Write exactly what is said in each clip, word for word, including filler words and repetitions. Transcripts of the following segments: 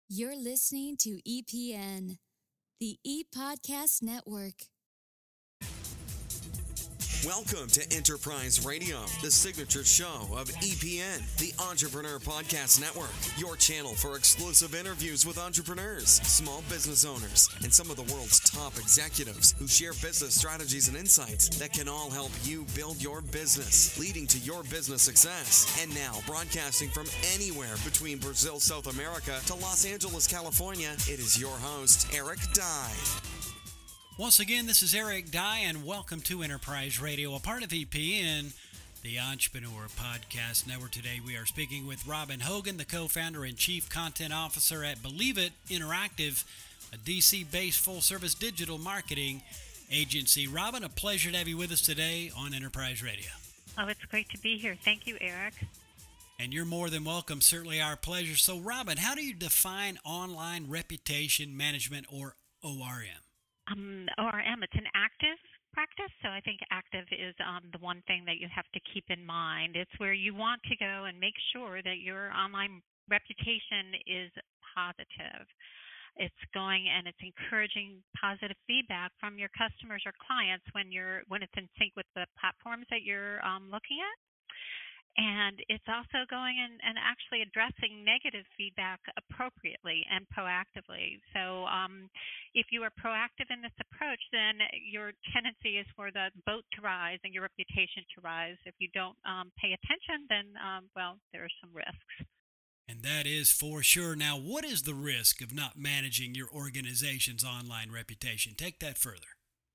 You're listening to E P N, the E-Podcast Network. Welcome to Enterprise Radio, the signature show of E P N, the Entrepreneur Podcast Network, your channel for exclusive interviews with entrepreneurs, small business owners, and some of the world's top executives who share business strategies and insights that can all help you build your business, leading to your business success. And now, broadcasting from anywhere between Brazil, South America to Los Angeles, California, it is your host, Eric Dye. Once again, this is Eric Dye, and welcome to Enterprise Radio, a part of E P N, the Entrepreneur Podcast Network. Today we are speaking with Robin Hogan, the co-founder and chief content officer at Believe It Interactive, a D C-based full-service digital marketing agency. Robin, a pleasure to have you with us today on Enterprise Radio. Oh, it's great to be here. Thank you, Eric. And you're more than welcome. Certainly our pleasure. So, Robin, how do you define online reputation management, or O R M? Um, O R M, it's an active practice, so I think active is um, the one thing that you have to keep in mind. It's where you want to go and make sure that your online reputation is positive. It's going and it's encouraging positive feedback from your customers or clients when you're when it's in sync with the platforms that you're um, looking at. And it's also going and, and actually addressing negative feedback appropriately and proactively. So um, if you are proactive in this approach, then your tendency is for the boat to rise and your reputation to rise. If you don't um, pay attention, then, um, well, there are some risks. And that is for sure. Now, what is the risk of not managing your organization's online reputation? Take that further.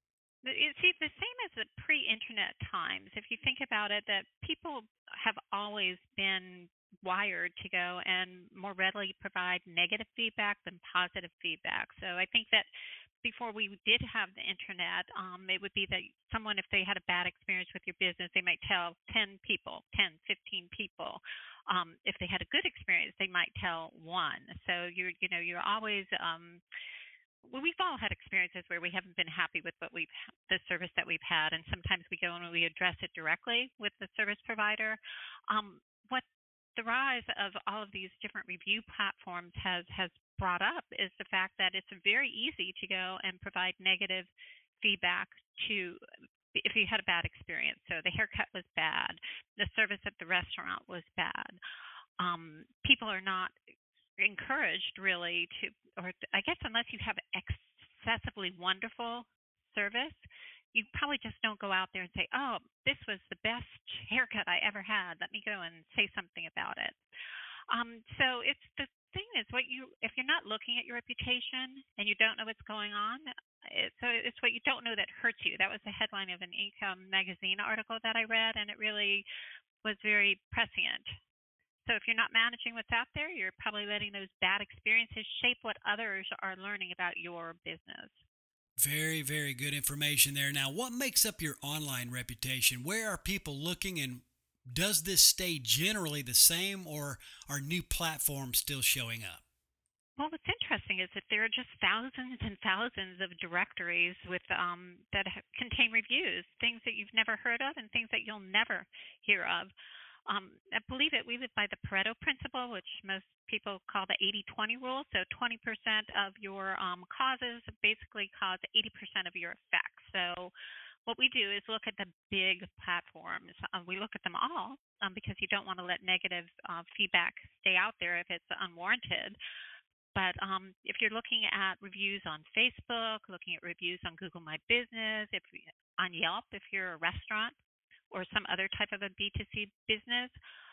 You see, the same as the pre-internet times. If you think about it, that people have always been wired to go and more readily provide negative feedback than positive feedback. So I think that before we did have the internet, um, it would be that someone, if they had a bad experience with your business, they might tell ten people, ten, fifteen people. Um, if they had a good experience, they might tell one. So you're, you know, you're always um, well, we've all had experiences where we haven't been happy with what we've the service that we've had, and sometimes we go and we address it directly with the service provider. Um, what the rise of all of these different review platforms has has brought up is the fact that it's very easy to go and provide negative feedback to if you had a bad experience. So the haircut was bad, the service at the restaurant was bad. Um, people are not encouraged really to, or I guess unless you have excessively wonderful service, you probably just don't go out there and say, oh, this was the best haircut I ever had. Let me go and say something about it. Um, so it's the thing is what you, if you're not looking at your reputation and you don't know what's going on, it, so it's what you don't know that hurts you. That was the headline of an Income magazine article that I read, and it really was very prescient. So if you're not managing what's out there, you're probably letting those bad experiences shape what others are learning about your business. Very, very good information there. Now, what makes up your online reputation? Where are people looking, and does this stay generally the same, or are new platforms still showing up? Well, what's interesting is that there are just thousands and thousands of directories with um, that contain reviews, things that you've never heard of and things that you'll never hear of. Um, I believe it. We live by the Pareto principle, which most people call the eighty twenty rule. So twenty percent of your um, causes basically cause eighty percent of your effects. So what we do is look at the big platforms. Uh, we look at them all um, because you don't want to let negative uh, feedback stay out there if it's unwarranted. But um, if you're looking at reviews on Facebook, looking at reviews on Google My Business, if on Yelp, if you're a restaurant, or some other type of a B two C business.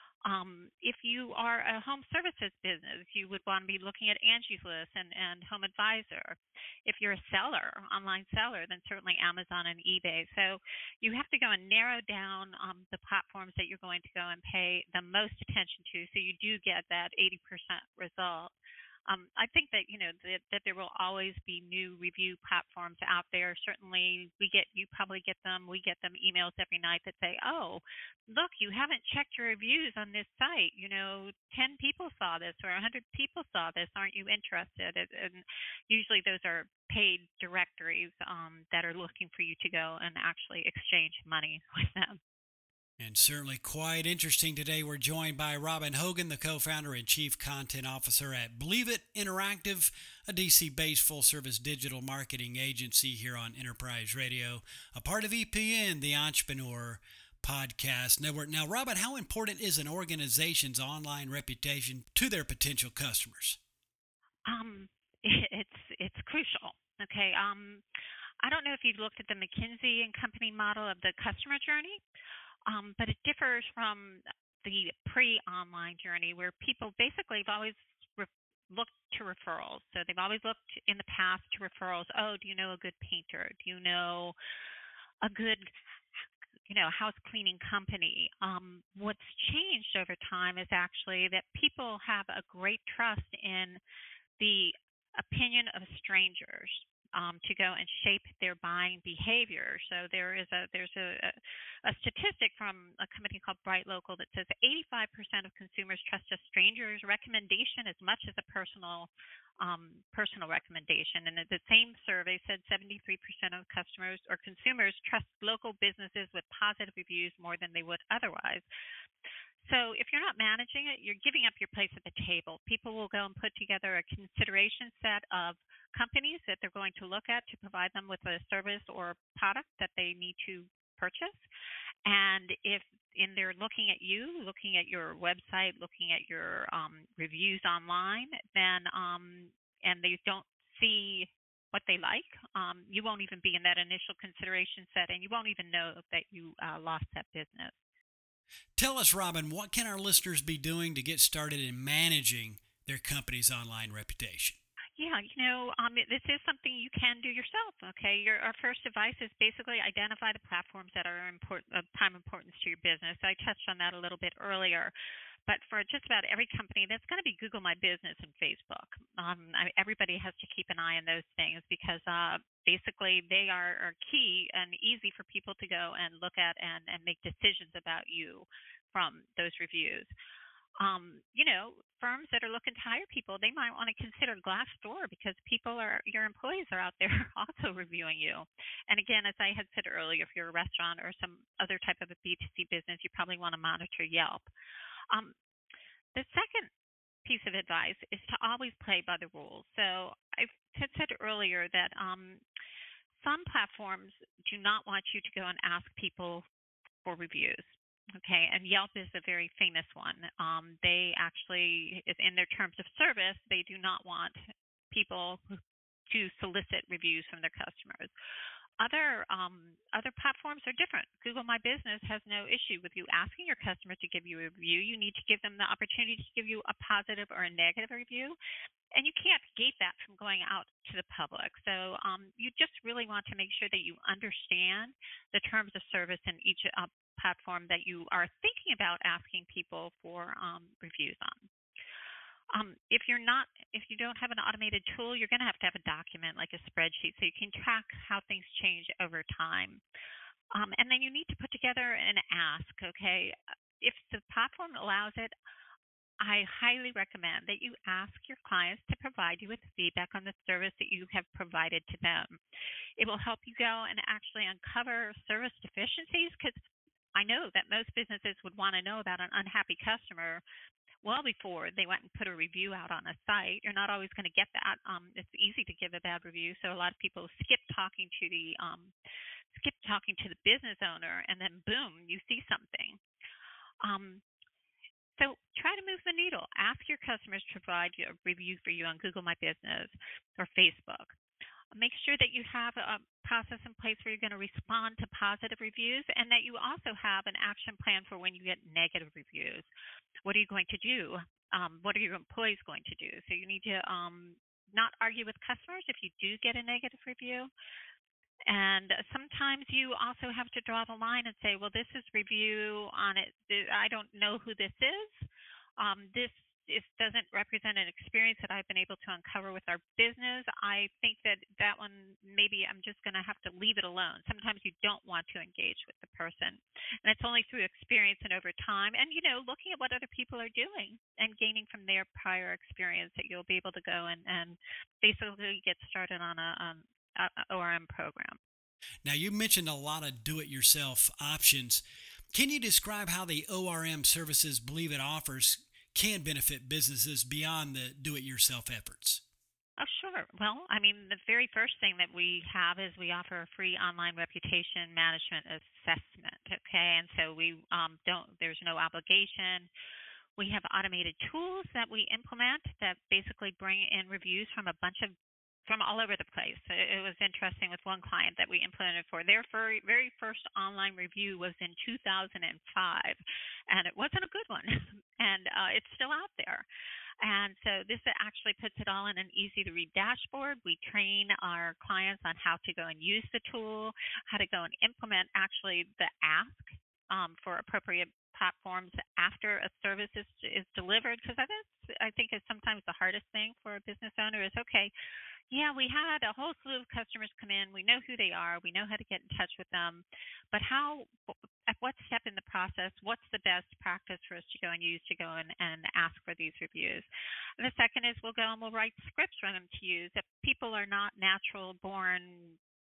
Um, if you are a home services business, you would want to be looking at Angie's List and, and Home Advisor. If you're a seller, online seller, then certainly Amazon and eBay. So you have to go and narrow down um, the platforms that you're going to go and pay the most attention to, so you do get that eighty percent result. Um, I think that, you know, that, that there will always be new review platforms out there. Certainly we get, you probably get them, we get them emails every night that say, oh, look, you haven't checked your reviews on this site. You know, ten people saw this or one hundred people saw this. Aren't you interested? And, and usually those are paid directories um, that are looking for you to go and actually exchange money with them. And certainly quite interesting today. We're joined by Robin Hogan, the co-founder and chief content officer at Believe It Interactive, a D C-based full-service digital marketing agency here on Enterprise Radio, a part of E P N, the Entrepreneur Podcast Network. Now, Robin, how important is an organization's online reputation to their potential customers? Um, it's it's crucial. Okay. Um, I don't know if you've looked at the McKinsey and Company model of the customer journey. Um, but it differs from the pre-online journey where people basically have always re- looked to referrals. So they've always looked in the past to referrals. Oh, do you know a good painter? Do you know a good, you know, house cleaning company? Um, what's changed over time is actually that people have a great trust in the opinion of strangers. Um, to go and shape their buying behavior. So there is a there's a, a, a statistic from a company called Bright Local that says eighty-five percent of consumers trust a stranger's recommendation as much as a personal um, personal recommendation. And the same survey said seventy-three percent of customers or consumers trust local businesses with positive reviews more than they would otherwise. So if you're not managing it, you're giving up your place at the table. People will go and put together a consideration set of companies that they're going to look at to provide them with a service or product that they need to purchase. And if in they're looking at you, looking at your website, looking at your um, reviews online, then um, and they don't see what they like, um, you won't even be in that initial consideration set, and you won't even know that you uh, lost that business. Tell us, Robin, what can our listeners be doing to get started in managing their company's online reputation? Yeah, you know, um, this is something you can do yourself, okay? Your, our first advice is basically identify the platforms that are important, of prime importance to your business. I touched on that a little bit earlier. But for just about every company, that's going to be Google My Business and Facebook. Um, I, everybody has to keep an eye on those things because uh, basically they are, are key and easy for people to go and look at and, and make decisions about you from those reviews. Um, you know, firms that are looking to hire people, they might want to consider Glassdoor because people are, your employees are out there also reviewing you. And again, as I had said earlier, if you're a restaurant or some other type of a B two C business, you probably want to monitor Yelp. Um, the second piece of advice is to always play by the rules. So I had said earlier that um, some platforms do not want you to go and ask people for reviews. Okay, and Yelp is a very famous one. Um, they actually, in their terms of service, they do not want people to solicit reviews from their customers. Other um, other platforms are different. Google My Business has no issue with you asking your customer to give you a review. You need to give them the opportunity to give you a positive or a negative review, and you can't gate that from going out to the public. So um, you just really want to make sure that you understand the terms of service in each uh, platform that you are thinking about asking people for um, reviews on. Um, if you're not, if you don't have an automated tool, you're going to have to have a document like a spreadsheet so you can track how things change over time. Um, and then you need to put together an ask, okay? If the platform allows it, I highly recommend that you ask your clients to provide you with feedback on the service that you have provided to them. It will help you go and actually uncover service deficiencies because I know that most businesses would want to know about an unhappy customer well before they went and put a review out on a site. You're not always going to get that. Um, it's easy to give a bad review, so a lot of people skip talking to the um, skip talking to the business owner, and then boom, you see something. Um, so try to move the needle. Ask your customers to provide you a review for you on Google My Business or Facebook. Make sure that you have a process in place where you're going to respond to positive reviews and that you also have an action plan for when you get negative reviews. What are you going to do? Um, what are your employees going to do? So you need to um, not argue with customers if you do get a negative review. And sometimes you also have to draw the line and say, well, this is review on it. I don't know who this is. Um, this It doesn't represent an experience that I've been able to uncover with our business. I think that that one, maybe I'm just going to have to leave it alone. Sometimes you don't want to engage with the person. And it's only through experience and over time and, you know, looking at what other people are doing and gaining from their prior experience that you'll be able to go and, and basically get started on a, um, a O R M program. Now, you mentioned a lot of do-it-yourself options. Can you describe how the O R M services Believe It offers can benefit businesses beyond the do-it-yourself efforts? Oh, sure. Well, I mean, the very first thing that we have is we offer a free online reputation management assessment. Okay, and so we um, don't. There's no obligation. We have automated tools that we implement that basically bring in reviews from a bunch of from all over the place. It was interesting with one client that we implemented for their very, very first online review was in two thousand five, and it wasn't a good one, and uh, it's still out there. And so this actually puts it all in an easy-to-read dashboard. We train our clients on how to go and use the tool, how to go and implement actually the ask um, for appropriate platforms after a service is, is delivered, because I, I think is sometimes the hardest thing for a business owner is, okay, yeah, we had a whole slew of customers come in. We know who they are. We know how to get in touch with them. But how, at what step in the process, what's the best practice for us to go and use to go and, and ask for these reviews? And the second is we'll go and we'll write scripts for them to use. If people are not natural born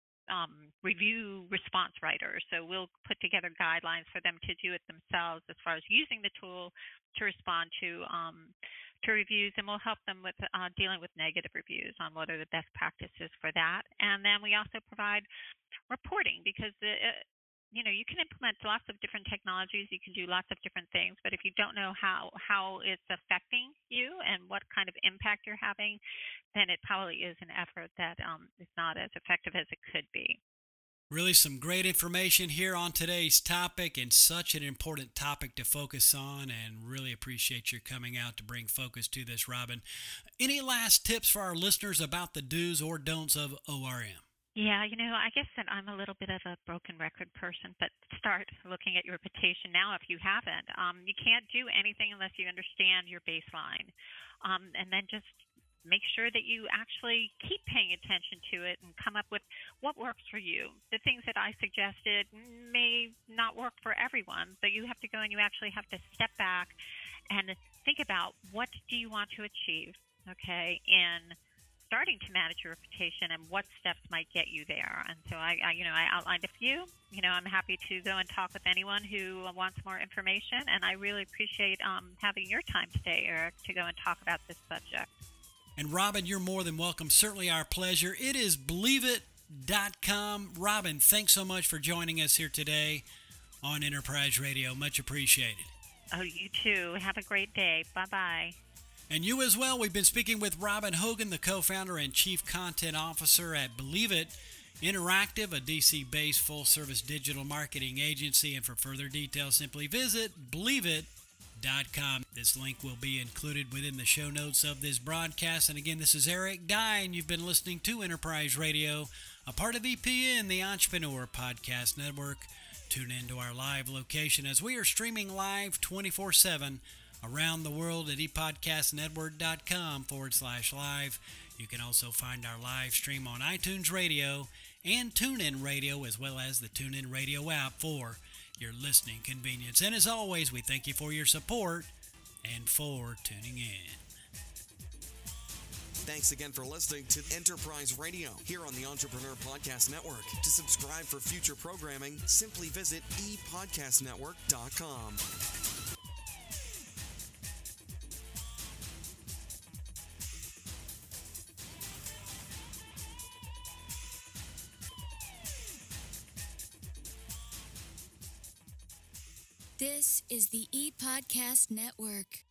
um, review response writers, so we'll put together guidelines for them to do it themselves as far as using the tool to respond to um, to reviews, and we'll help them with uh, dealing with negative reviews on what are the best practices for that. And then we also provide reporting, because the, uh, you know, you can implement lots of different technologies, you can do lots of different things, but if you don't know how how it's affecting you and what kind of impact you're having, then it probably is an effort that um, is not as effective as it could be. Really some great information here on today's topic, and such an important topic to focus on, and really appreciate your coming out to bring focus to this, Robin. Any last tips for our listeners about the do's or don'ts of O R M? Yeah, you know, I guess that I'm a little bit of a broken record person, but start looking at your reputation now if you haven't. Um, you can't do anything unless you understand your baseline. Um, and then just make sure that you actually keep paying attention to it and come up with what works for you. The things that I suggested may not work for everyone, but you have to go and you actually have to step back and think about, what do you want to achieve, okay, in starting to manage your reputation, and what steps might get you there. And so I, I you know, I outlined a few. You know, I'm happy to go and talk with anyone who wants more information, and I really appreciate um, having your time today, Eric, to go and talk about this subject. And Robin, you're more than welcome. Certainly our pleasure. It is believe it dot com. Robin, thanks so much for joining us here today on Enterprise Radio. Much appreciated. Oh, you too. Have a great day. Bye-bye. And you as well. We've been speaking with Robin Hogan, the co-founder and chief content officer at Believe It Interactive, a D C-based full-service digital marketing agency. And for further details, simply visit believe it dot com. This link will be included within the show notes of this broadcast. And again, this is Eric Dye, and you've been listening to Enterprise Radio, a part of E P N, the Entrepreneur Podcast Network. Tune in to our live location as we are streaming live twenty-four seven around the world at epodcastnetwork.com forward slash live. You can also find our live stream on iTunes Radio and TuneIn Radio, as well as the TuneIn Radio app for your listening convenience. And as always, we thank you for your support and for tuning in. Thanks again for listening to Enterprise Radio here on the Entrepreneur Podcast Network. To subscribe for future programming, simply visit e podcast network dot com. This is the E-Podcast Network.